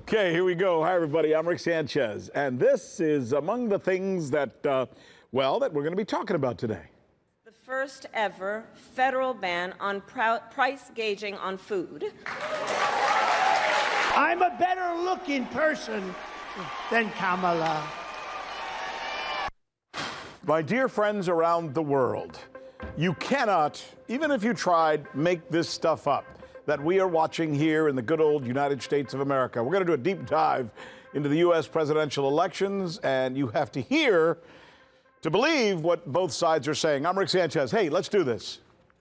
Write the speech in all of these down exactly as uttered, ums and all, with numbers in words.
Okay, here we go. Hi, everybody. I'm Rick Sanchez, and this is among the things that, uh, well, that we're going to be talking about today. The first ever federal ban on price gauging on food. I'm a better looking person than Kamala. My dear friends around the world, you cannot, even if you tried, make this stuff up that we are watching here in the good old United States of America. We're going to do a deep dive into the U S presidential elections, and you have to hear to believe what both sides are saying. I'm Rick Sanchez. Hey, let's do this.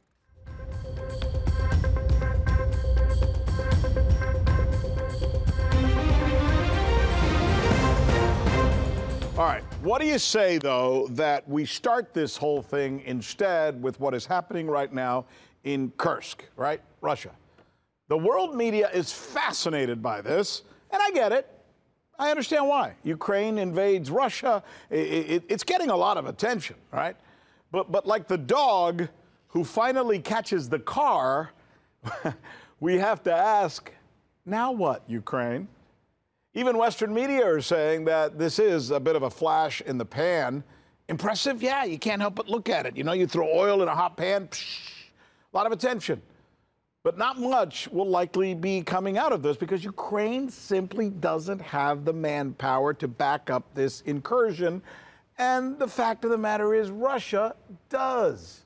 All right, what do you say, though, that we start this whole thing instead with what is happening right now in Kursk, right? Russia. The world media is fascinated by this, and I get it. I understand why. Ukraine invades Russia. It, it, it's getting a lot of attention, right? But, but like the dog who finally catches the car, we have to ask, now what, Ukraine? Even Western media are saying that this is a bit of a flash in the pan. Impressive? Yeah, you can't help but look at it. You know, you throw oil in a hot pan, psh, a lot of attention. But not much will likely be coming out of this because Ukraine simply doesn't have the manpower to back up this incursion. And the fact of the matter is Russia does.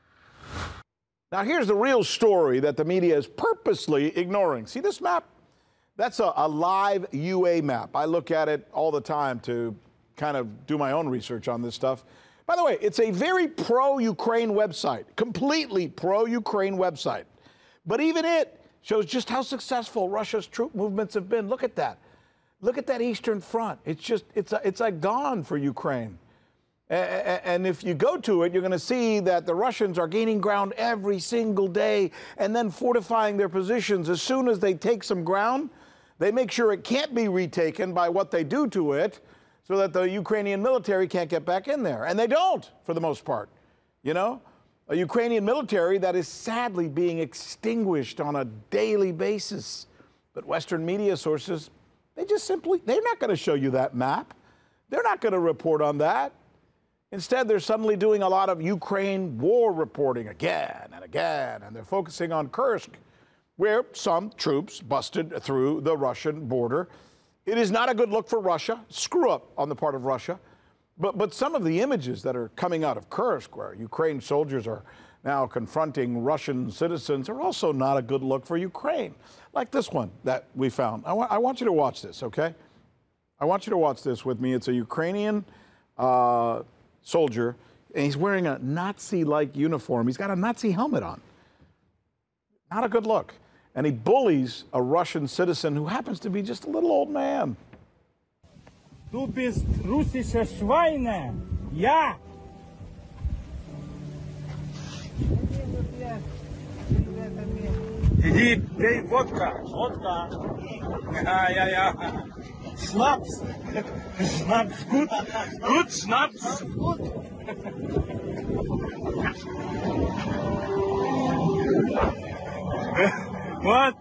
Now, here's the real story that the media is purposely ignoring. See this map? That's a, a live U A map. I look at it all the time to kind of do my own research on this stuff. By the way, it's a very pro-Ukraine website, completely pro-Ukraine website. But even it shows just how successful Russia's troop movements have been. Look at that. Look at that Eastern Front. It's just, it's, it's like gone for Ukraine. And if you go to it, you're going to see that the Russians are gaining ground every single day and then fortifying their positions. As soon as they take some ground, they make sure it can't be retaken by what they do to it so that the Ukrainian military can't get back in there. And they don't, for the most part, you know? A Ukrainian military that is sadly being extinguished on a daily basis. But Western media sources, they just simply, they're not going to show you that map. They're not going to report on that. Instead, they're suddenly doing a lot of Ukraine war reporting again and again, and they're focusing on Kursk, where some troops busted through the Russian border. It is not a good look for Russia. Screw up on the part of Russia. But, but some of the images that are coming out of Kursk, where Ukraine soldiers are now confronting Russian citizens, are also not a good look for Ukraine. Like this one that we found. I, wa I want you to watch this, okay? I want you to watch this with me. It's a Ukrainian uh, soldier, and he's wearing a Nazi-like uniform. He's got a Nazi helmet on. Not a good look. And he bullies a Russian citizen who happens to be just a little old man. Du bist russische Schweine. Ja. Иди, пей водка. Водка. Ja, ja, ja. Schnaps. Schnaps, gut. Gut, Schnaps. Gut. Вот.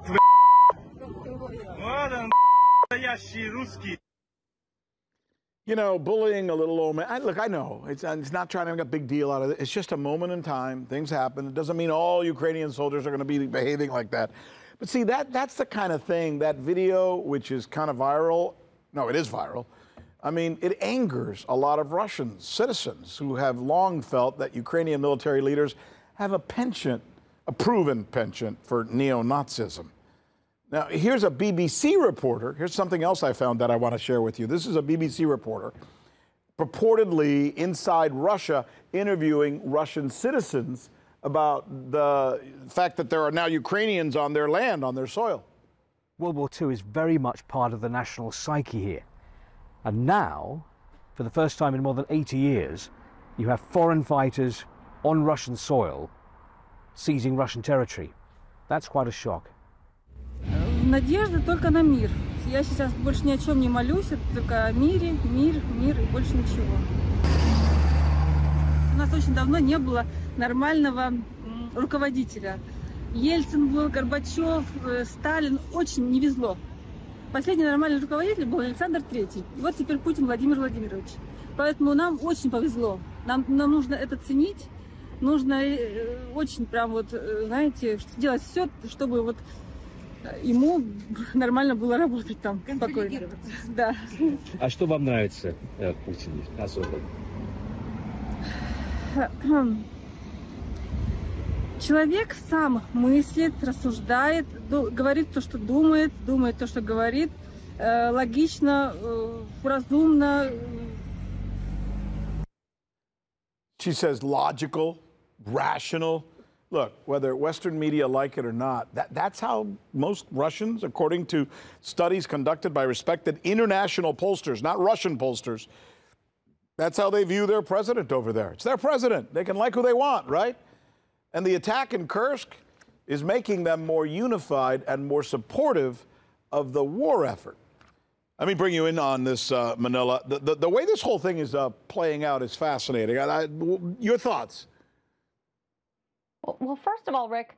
Вот он, настоящий русский. You know, bullying a little old man. I, look, I know. It's, it's not trying to make a big deal out of it. It's just a moment in time. Things happen. It doesn't mean all Ukrainian soldiers are going to be behaving like that. But see, that that's the kind of thing, that video, which is kind of viral. No, it is viral. I mean, it angers a lot of Russian citizens who have long felt that Ukrainian military leaders have a penchant, a proven penchant for neo-Nazism. Now, here's a B B C reporter. Here's something else I found that I want to share with you. This is a B B C reporter purportedly inside Russia interviewing Russian citizens about the fact that there are now Ukrainians on their land, on their soil. World War Two is very much part of the national psyche here. And now, for the first time in more than eighty years, you have foreign fighters on Russian soil seizing Russian territory. That's quite a shock. Надежда только на мир. Я сейчас больше ни о чем не молюсь, только о мире, мир, мир и больше ничего. У нас очень давно не было нормального руководителя. Ельцин был, Горбачев, Сталин. Очень не везло. последний нормальный руководитель был Александр Третий. И вот теперь Путин Владимир Владимирович. Поэтому нам очень повезло. Нам, нам нужно это ценить. Нужно э, очень прям вот, э, знаете, делать все, чтобы вот ему нормально было работать там спокойно. Да. А что вам нравится в Путине особо? Человек сам мыслит, рассуждает, говорит то, что думает, думает то, что говорит, э, логично, э, разумно. She says logical, rational. Look, whether Western media like it or not, that, that's how most Russians, according to studies conducted by respected international pollsters, not Russian pollsters, that's how they view their president over there. It's their president. They can like who they want, right? And the attack in Kursk is making them more unified and more supportive of the war effort. Let me bring you in on this, uh, Manila. The, the, the way this whole thing is uh, playing out is fascinating. I, I, your thoughts? Well, first of all, Rick,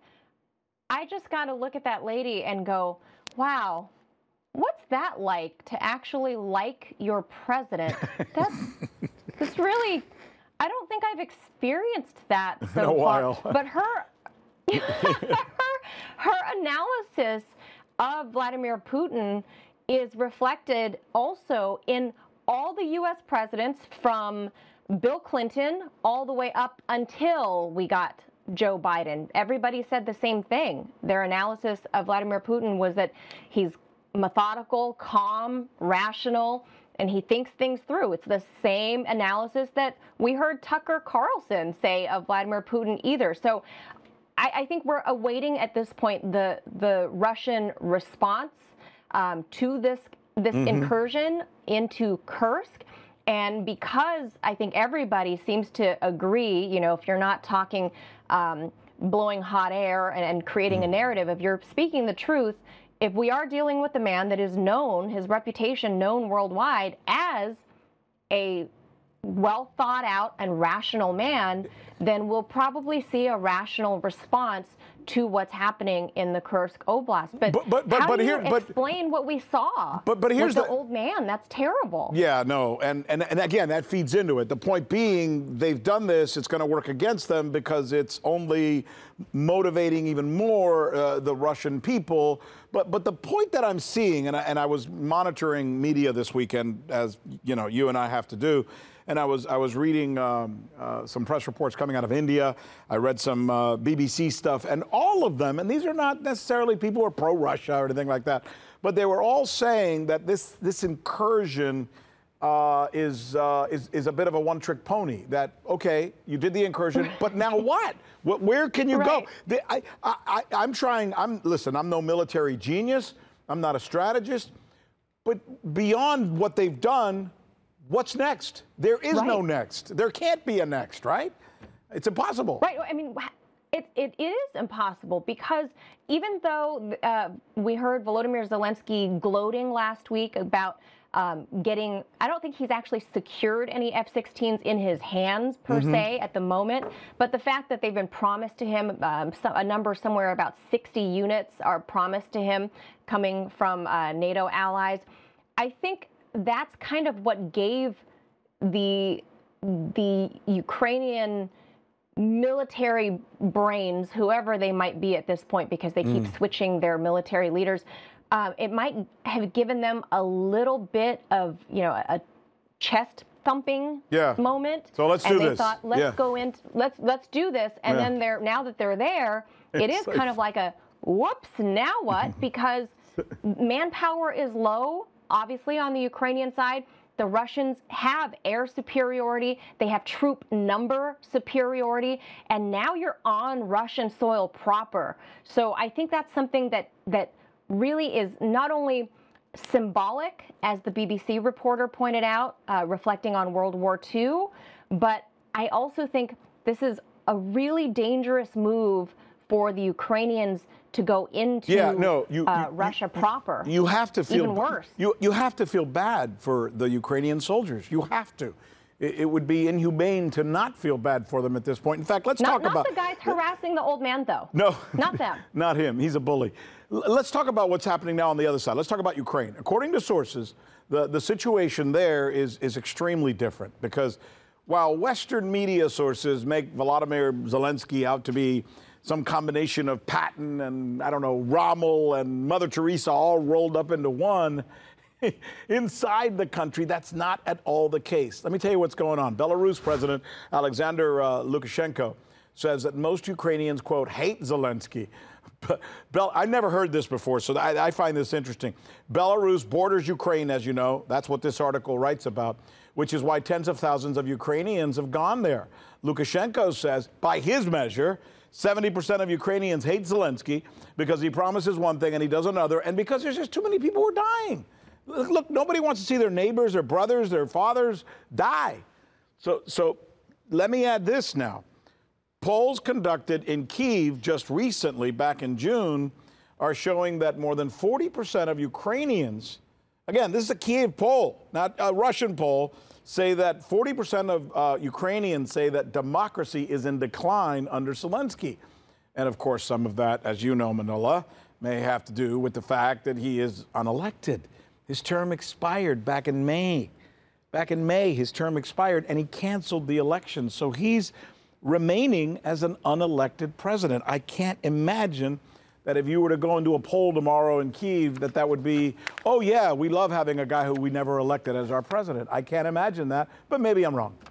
I just got to look at that lady and go, wow, what's that like to actually like your president? That's, that's really, I don't think I've experienced that so In a far. while. But her, her, her analysis of Vladimir Putin is reflected also in all the U S presidents from Bill Clinton all the way up until we got Joe Biden. Everybody said the same thing. Their analysis of Vladimir Putin was that he's methodical, calm, rational, and he thinks things through. It's the same analysis that we heard Tucker Carlson say of Vladimir Putin either. So I, I think we're awaiting at this point the the Russian response um, to this this mm-hmm. incursion into Kursk. And because I think everybody seems to agree, you know, if you're not talking um, blowing hot air and, and creating mm. a narrative, if you're speaking the truth, if we are dealing with a man that is known, his reputation known worldwide as a well thought out and rational man, then we'll probably see a rational response to what's happening in the Kursk Oblast. But, but, but, but how but do you here, explain but, what we saw but, but here's with the, the old man? That's terrible. Yeah, no, and, and, and again, that feeds into it. The point being, they've done this, it's going to work against them because it's only motivating even more uh, the Russian people. But but the point that I'm seeing, and I, and I was monitoring media this weekend, as you know, you and I have to do, and I was I was reading um, uh, some press reports coming out of India. I read some uh, B B C stuff, and all of them, and these are not necessarily people who are pro-Russia or anything like that, but they were all saying that this this incursion uh, is uh, is is a bit of a one-trick pony. That okay, you did the incursion, but now what? What where can you right. go? The, I, I I I'm trying. I'm listen. I'm no military genius. I'm not a strategist, but beyond what they've done. What's next? There is right. no next. There can't be a next, right? It's impossible. Right. I mean, it, it, it is impossible because even though uh, we heard Volodymyr Zelensky gloating last week about um, getting, I don't think he's actually secured any F sixteens in his hands per mm-hmm. se at the moment, but the fact that they've been promised to him, um, so, a number somewhere about sixty units are promised to him coming from uh, NATO allies, I think that's kind of what gave the the Ukrainian military brains, whoever they might be at this point, because they keep mm. switching their military leaders, uh, it might have given them a little bit of, you know, a chest thumping yeah. moment. So let's and do they this. thought, let's yeah. go in, let's let's do this, and yeah. then they're now that they're there, it it's is like... kind of like a whoops. Now what? Because manpower is low. Obviously, on the Ukrainian side, the Russians have air superiority, they have troop number superiority, and now you're on Russian soil proper. So I think that's something that, that really is not only symbolic, as the B B C reporter pointed out, uh, reflecting on World War Two, but I also think this is a really dangerous move for the Ukrainians to go into yeah, no, you, uh, you, Russia you, proper. You have to feel even worse. You you have to feel bad for the Ukrainian soldiers. You have to. it, it would be inhumane to not feel bad for them at this point. In fact, let's not, talk not about... Not the guys harassing the old man, though. No. Not them. Not him. He's a bully. L- let's talk about what's happening now on the other side. Let's talk about Ukraine. According to sources, the, the situation there is, is extremely different because while Western media sources make Volodymyr Zelensky out to be some combination of Patton and, I don't know, Rommel and Mother Teresa all rolled up into one, inside the country, that's not at all the case. Let me tell you what's going on. Belarus President Alexander uh, Lukashenko says that most Ukrainians, quote, hate Zelensky. Bel- I never heard this before, so I, I find this interesting. Belarus borders Ukraine, as you know. That's what this article writes about, which is why tens of thousands of Ukrainians have gone there. Lukashenko says, by his measure, seventy percent of Ukrainians hate Zelensky because he promises one thing and he does another, and because there's just too many people who are dying. Look, look, nobody wants to see their neighbors, their brothers, their fathers die. So, so let me add this now. Polls conducted in Kyiv just recently, back in June, are showing that more than forty percent of Ukrainians, again, this is a Kyiv poll, not a Russian poll, say that forty percent of uh, Ukrainians say that democracy is in decline under Zelensky. And of course, some of that, as you know, Manila, may have to do with the fact that he is unelected. His term expired back in May. Back in May, his term expired, and he canceled the election. So he's remaining as an unelected president. I can't imagine that if you were to go into a poll tomorrow in Kyiv, that that would be, oh, yeah, we love having a guy who we never elected as our president. I can't imagine that, but maybe I'm wrong.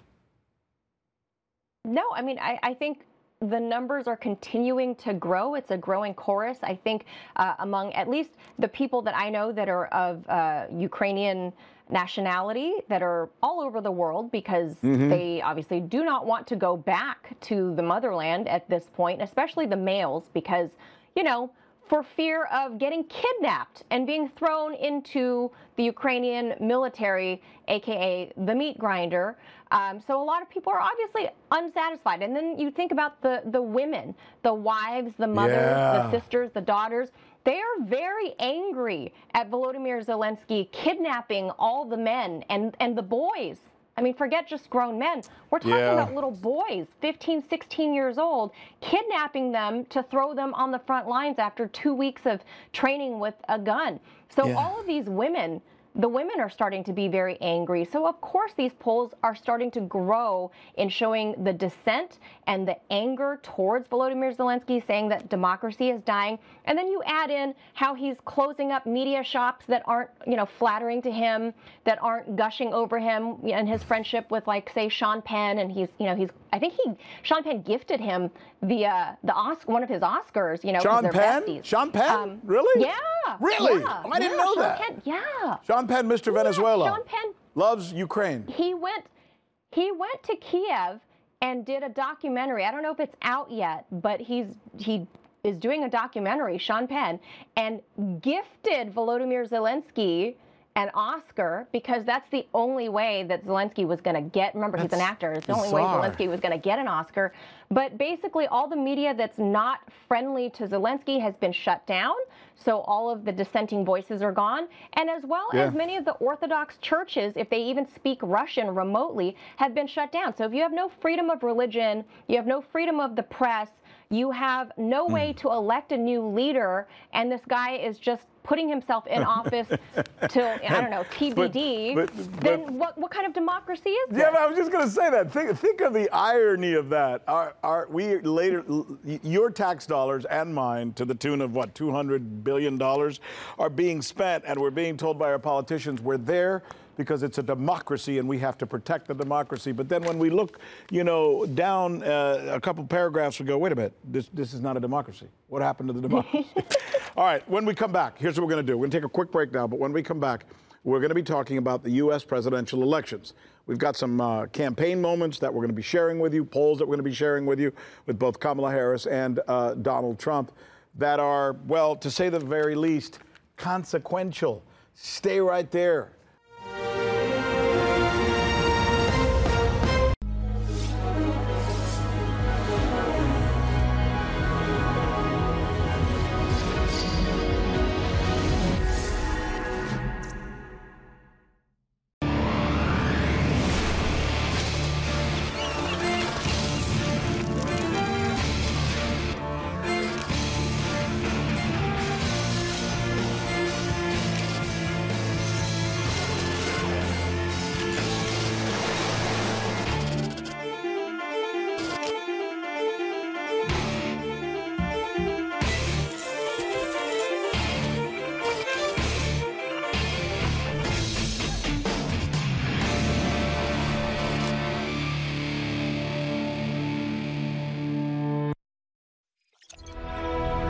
No, I mean, I, I think the numbers are continuing to grow. It's a growing chorus. I think uh, among at least the people that I know that are of uh, Ukrainian nationality that are all over the world because mm-hmm. they obviously do not want to go back to the motherland at this point, especially the males, because, you know, for fear of getting kidnapped and being thrown into the Ukrainian military, A K A the meat grinder. Um, so a lot of people are obviously unsatisfied. And then you think about the, the women, the wives, the mothers, yeah. the sisters, the daughters. They are very angry at Volodymyr Zelensky kidnapping all the men and, and the boys. I mean, forget just grown men. We're talking yeah. about little boys, fifteen, sixteen years old, kidnapping them to throw them on the front lines after two weeks of training with a gun. So yeah. all of these women, the women are starting to be very angry. So, of course, these polls are starting to grow in showing the dissent and the anger towards Volodymyr Zelensky, saying that democracy is dying. And then you add in how he's closing up media shops that aren't, you know, flattering to him, that aren't gushing over him and his friendship with, like, say, Sean Penn. And he's, you know, he's, I think he, Sean Penn gifted him the, uh, the Oscar, one of his Oscars, you know, Sean Penn? besties. Sean Penn? Um, really? Yeah. Really? Yeah, oh, I didn't yeah, know Sean that. Penn, yeah. Sean Penn, Mister Yeah, Venezuela. Sean Penn loves Ukraine. He went, he went to Kiev and did a documentary. I don't know if it's out yet, but he's he is doing a documentary, Sean Penn, and gifted Volodymyr Zelensky an Oscar because that's the only way that Zelensky was going to get. Remember, that's he's an actor. It's the only way Zelensky was going to get an Oscar. But basically, all the media that's not friendly to Zelensky has been shut down. So all of the dissenting voices are gone. And as well yeah. as many of the Orthodox churches, if they even speak Russian remotely, have been shut down. So if you have no freedom of religion, you have no freedom of the press, you have no way to elect a new leader, and this guy is just putting himself in office till, I don't know, T B D, but, but, then but, what, what kind of democracy is this? Yeah, but I was just going to say that. Think, think of the irony of that. Our, our, we later, your tax dollars and mine, to the tune of, what, two hundred billion dollars, are being spent, and we're being told by our politicians we're there because it's a democracy and we have to protect the democracy. But then when we look, you know, down uh, a couple paragraphs, we go, wait a minute, this, this is not a democracy. What happened to the democracy? All right, when we come back, here's what we're going to do. We're going to take a quick break now, but when we come back, we're going to be talking about the U S presidential elections. We've got some uh, campaign moments that we're going to be sharing with you, polls that we're going to be sharing with you with both Kamala Harris and uh, Donald Trump that are, well, to say the very least, consequential. Stay right there.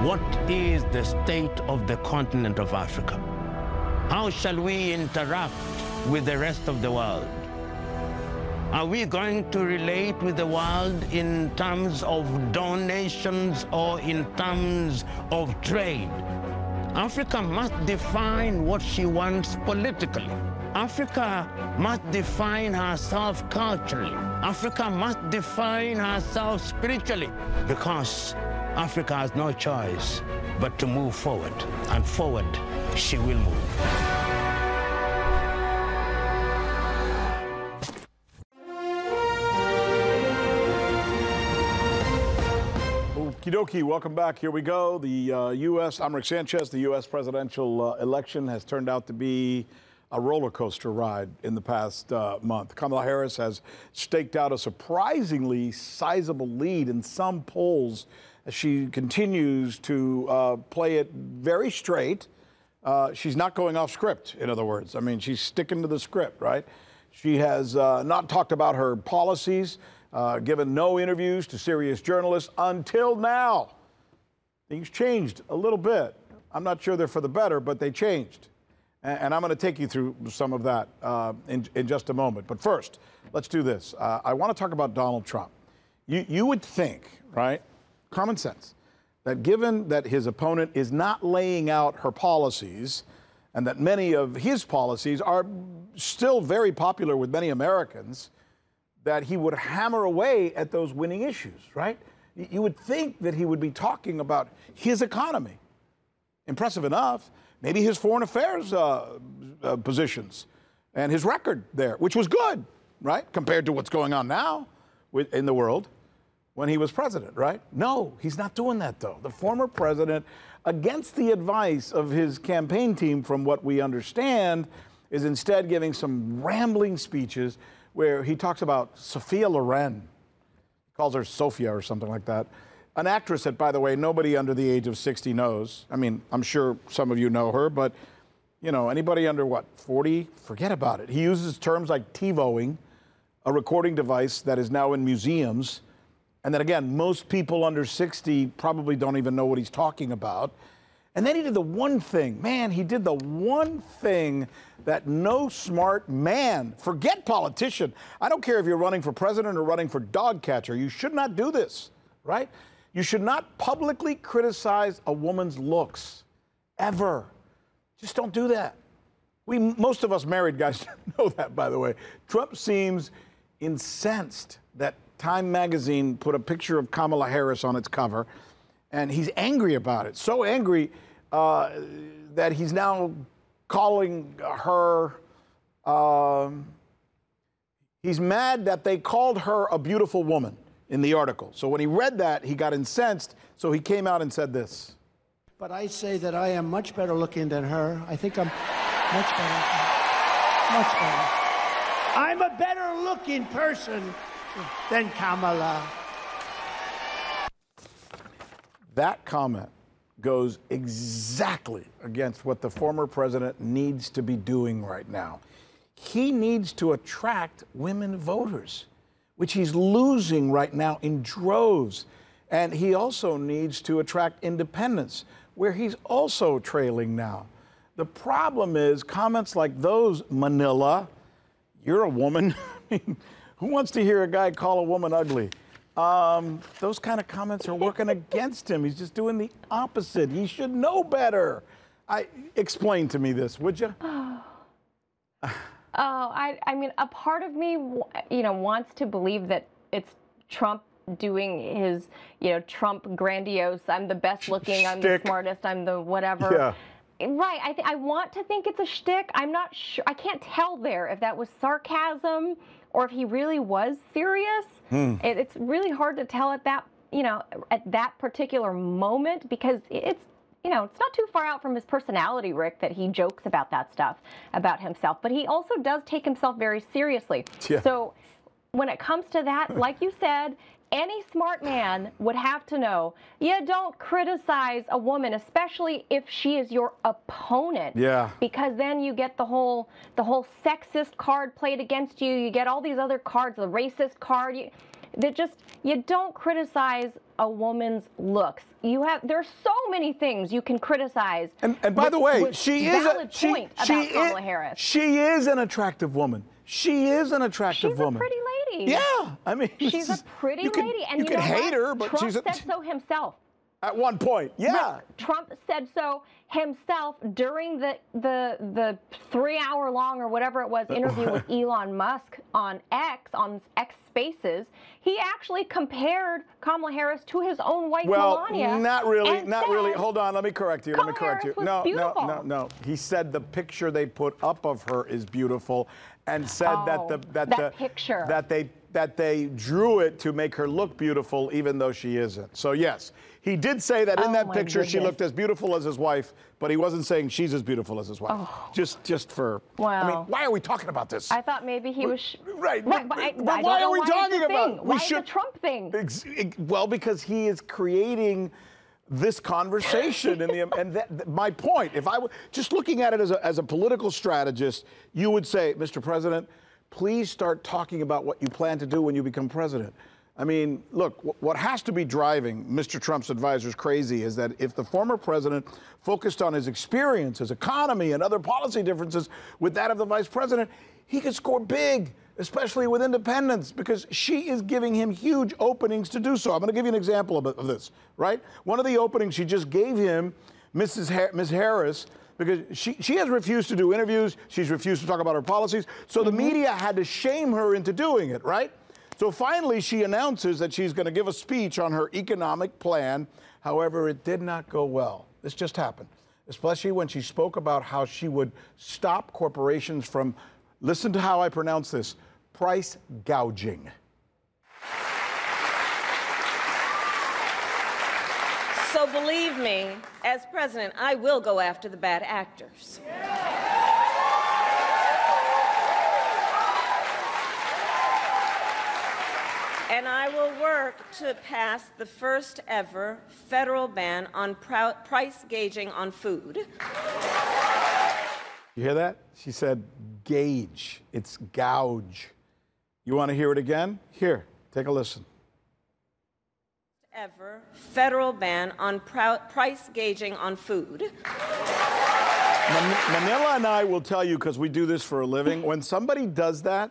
What is the state of the continent of Africa? How shall we interact with the rest of the world? Are we going to relate with the world in terms of donations or in terms of trade? Africa must define what she wants politically. Africa must define herself culturally. Africa must define herself spiritually, because Africa has no choice but to move forward, and forward she will move. Okie dokie, welcome back. Here we go. The uh, U S, I'm Rick Sanchez. The U S presidential uh, election has turned out to be a roller coaster ride in the past uh, month. Kamala Harris has staked out a surprisingly sizable lead in some polls as she continues to uh, play it very straight. Uh, she's not going off script, in other words. I mean, she's sticking to the script, right? She has uh, not talked about her policies, uh, given no interviews to serious journalists until now. Things changed a little bit. I'm not sure they're for the better, but they changed. And, and I'm going to take you through some of that uh, in, in just a moment. But first, let's do this. Uh, I want to talk about Donald Trump. You, you would think, right, common sense, that given that his opponent is not laying out her policies and that many of his policies are still very popular with many Americans, that he would hammer away at those winning issues, right? You would think that he would be talking about his economy. Impressive enough. Maybe his foreign affairs uh, uh, positions and his record there, which was good, right? Compared to what's going on now with, in the world when he was president, right? No, he's not doing that, though. The former president, against the advice of his campaign team, from what we understand, is instead giving some rambling speeches where he talks about Sophia Loren. He calls her Sophia or something like that. An actress that, by the way, nobody under the age of sixty knows. I mean, I'm sure some of you know her, but, you know, anybody under, what, forty? Forget about it. He uses terms like TiVoing, a recording device that is now in museums. And then again, most people under sixty probably don't even know what he's talking about. And then he did the one thing, man, he did the one thing that no smart man, forget politician, I don't care if you're running for president or running for dog catcher, you should not do this, right? You should not publicly criticize a woman's looks, ever. Just don't do that. We, most of us married guys know that, by the way. Trump seems incensed that Time magazine put a picture of Kamala Harris on its cover, and he's angry about it. So angry uh, that he's now calling her, um, he's mad that they called her a beautiful woman in the article. So when he read that, he got incensed, so he came out and said this. But I say that I am much better looking than her. I think I'm much better. Much better. I'm a better looking person than Kamala. That comment goes exactly against what the former president needs to be doing right now. He needs to attract women voters, which he's losing right now in droves. And he also needs to attract independents, where he's also trailing now. The problem is comments like those, Manila, you're a woman. Who wants to hear a guy call a woman ugly? Um, those kind of comments are working against him. He's just doing the opposite. He should know better. I, explain to me this, would you? Oh, I, I mean, a part of me, you know, wants to believe that it's Trump doing his, you know, Trump grandiose, I'm the best looking, I'm the smartest, I'm the whatever. Yeah. Right. I, th I want to think it's a shtick. I'm not sure. I can't tell there if that was sarcasm or if he really was serious. Hmm. It, it's really hard to tell at that, you know, at that particular moment, because it's, you know, it's not too far out from his personality, Rick, that he jokes about that stuff about himself. But he also does take himself very seriously. Yeah. So when it comes to that, like you said, any smart man would have to know, you don't criticize a woman, especially if she is your opponent. Yeah. Because then you get the whole the whole sexist card played against you. You get all these other cards, the racist card. You, That just, you don't criticize a woman's looks. You have, there's so many things you can criticize. And, and by with, the way, with she is valid a, she, point she about Kamala is, Harris. She is an attractive woman. She is an attractive She's woman. She's a pretty lady. Yeah, I mean, she's a pretty you can, lady, and you, you, can know hate what? her, but Trump she's a, said so himself. At one point, yeah. Right. Trump said so himself during the the the three-hour-long or whatever it was interview with Elon Musk on X, on X Spaces. He actually compared Kamala Harris to his own wife well, Melania. not really, and not said, really. Hold on, let me correct you. Let me correct Harris you. was No, beautiful. no, no, no. He said the picture they put up of her is beautiful, and said oh, that the that, that the picture that they that they drew it to make her look beautiful, even though she isn't. So yes, he did say that in oh, that picture she goodness. looked as beautiful as his wife, but he wasn't saying she's as beautiful as his wife. Oh. Just, just for. Wow. I mean, why are we talking about this? I thought maybe he was sh- right. right But, but I, but I why don't know are we why talking it's a about? thing. We Why should, is the Trump thing? Ex- ex- well, because he is creating this conversation in the and that, that, my point. If I were just looking at it as a as a political strategist, you would say, Mister President, please start talking about what you plan to do when you become president. I mean, look, w- what has to be driving Mister Trump's advisors crazy is that if the former president focused on his experience, his economy, and other policy differences with that of the vice president, he could score big, especially with independents, because she is giving him huge openings to do so. I'm going to give you an example of, of this, right? One of the openings she just gave him, Missus Ha- Miz Harris, because she, she has refused to do interviews. She's refused to talk about her policies. So the Mm-hmm. media had to shame her into doing it, right? So finally, she announces that she's going to give a speech on her economic plan. However, it did not go well. This just happened, especially when she spoke about how she would stop corporations from, listen to how I pronounce this, price gouging. So believe me, as president, I will go after the bad actors. And I will work to pass the first ever federal ban on prou- price gauging on food. You hear that? She said gauge. It's gouge. You want to hear it again? Here, take a listen. Ever federal ban on prou- price gauging on food. Man- Manila and I will tell you, because we do this for a living, when somebody does that,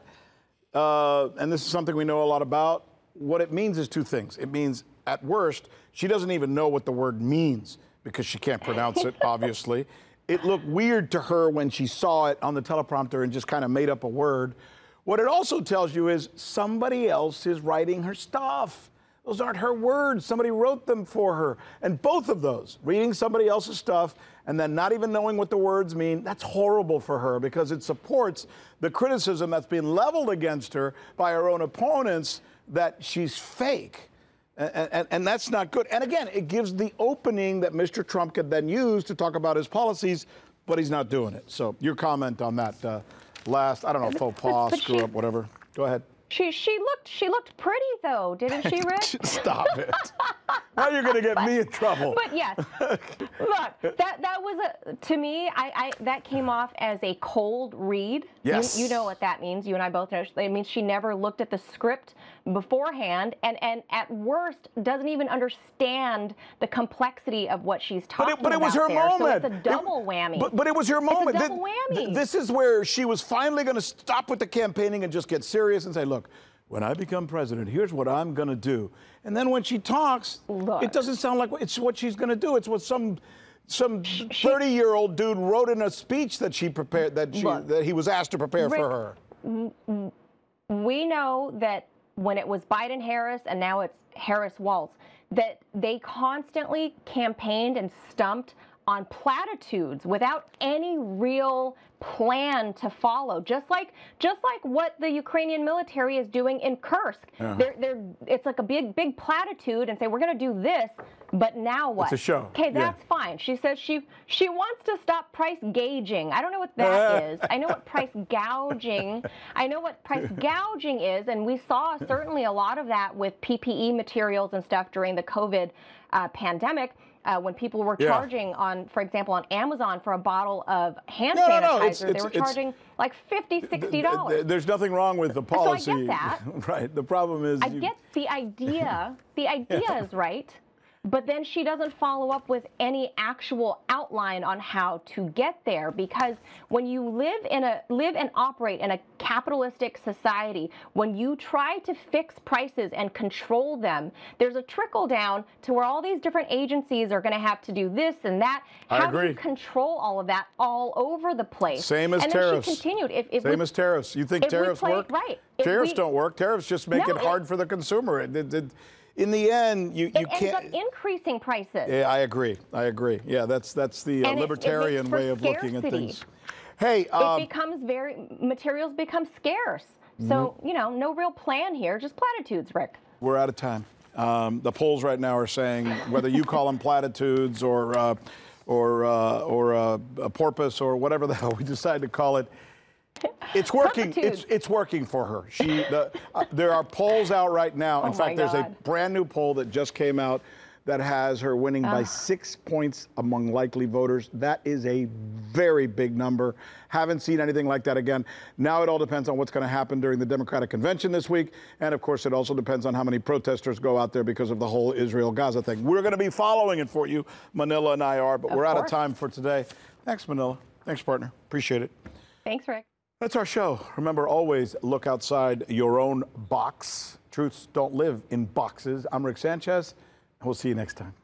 uh, and this is something we know a lot about, what it means is two things. It means, at worst, she doesn't even know what the word means because she can't pronounce it, obviously. It looked weird to her when she saw it on the teleprompter and just kind of made up a word. What it also tells you is somebody else is writing her stuff. Those aren't her words. Somebody wrote them for her. And both of those, reading somebody else's stuff and then not even knowing what the words mean, that's horrible for her because it supports the criticism that's being leveled against her by her own opponents that she's fake. And, and, and that's not good. And again, it gives the opening that Mister Trump could then use to talk about his policies, but he's not doing it. So your comment on that uh, last, I don't know, faux pas, screw up, whatever. Go ahead. She she looked she looked pretty though, didn't she, Rick? Stop it. Now you're going to get me in trouble. But yes, look, that that was a to me. I, I that came off as a cold read. Yes. You, you know what that means. You and I both know. It means she never looked at the script beforehand, and and at worst doesn't even understand the complexity of what she's talking But it, but it was about her there. moment. So it's a double It- whammy. But, but it was her moment. It's a double Th- whammy. th- This is where she was finally going to stop with the campaigning and just get serious and say, look, when I become president, here's what I'm going to do. And then when she talks, Look. it doesn't sound like it's what she's going to do. It's what some some thirty-year-old dude wrote in a speech that she prepared, that she Look. that he was asked to prepare Rick, for her. We know that when it was Biden Harris and now it's Harris Walz, that they constantly campaigned and stumped on platitudes without any real plan to follow, just like just like what the Ukrainian military is doing in Kursk. Uh-huh. They're, they're, it's like a big, big platitude and say, we're going to do this, but now what? It's a show. Okay, that's Yeah. fine. She says she she wants to stop price gauging. I don't know what that is. I know what price gouging. I know what price gouging is, and we saw certainly a lot of that with P P E materials and stuff during the COVID uh, pandemic. Uh, when people were Yeah. charging on, for example, on Amazon for a bottle of hand No, no, sanitizer, no, it's- they it's- were it's- charging like fifty, sixty dollars. Th- There's nothing wrong with the So I policy. get that. Right. The problem is I you- get the idea. The idea is right. But then she doesn't follow up with any actual outline on how to get there, because when you live in a live and operate in a capitalistic society, when you try to fix prices and control them, there's a trickle down to where all these different agencies are going to have to do this and that. I How do agree. you control all of that all over the place? Same as and tariffs. Then she continued. If, if Same we, as tariffs. You think if we tariffs play- work? right. If Tariffs we- don't work. Tariffs just make No, it it- hard for the consumer. It- it- it- in the end, you, you it ends can't. up increasing prices. Yeah, I agree. I agree. Yeah, that's that's the uh, And it- it libertarian makes for way of looking at scarcity. things. Hey, um, It becomes very, materials become scarce. So, you know, no real plan here, just platitudes, Rick. we're out of time. Um, the polls right now are saying whether you call them platitudes or uh, or uh, or uh, a porpoise or whatever the hell we decide to call it. It's working. It's Platitudes. it's working for her. She the, uh, there are polls out right now. In Oh, fact, my there's a God. brand new poll that just came out that has her winning by six points among likely voters. That is a very big number. Haven't seen anything like that again. Now it all depends on what's going to happen during the Democratic convention this week, and of course, it also depends on how many protesters go out there because of the whole Israel-Gaza thing. We're going to be following it for you, Manila and I are, but Of we're out of course. time for today. Thanks, Manila. Thanks, partner. Appreciate it. Thanks, Rick. That's our show. Remember, always look outside your own box. Truths don't live in boxes. I'm Rick Sanchez, and we'll see you next time.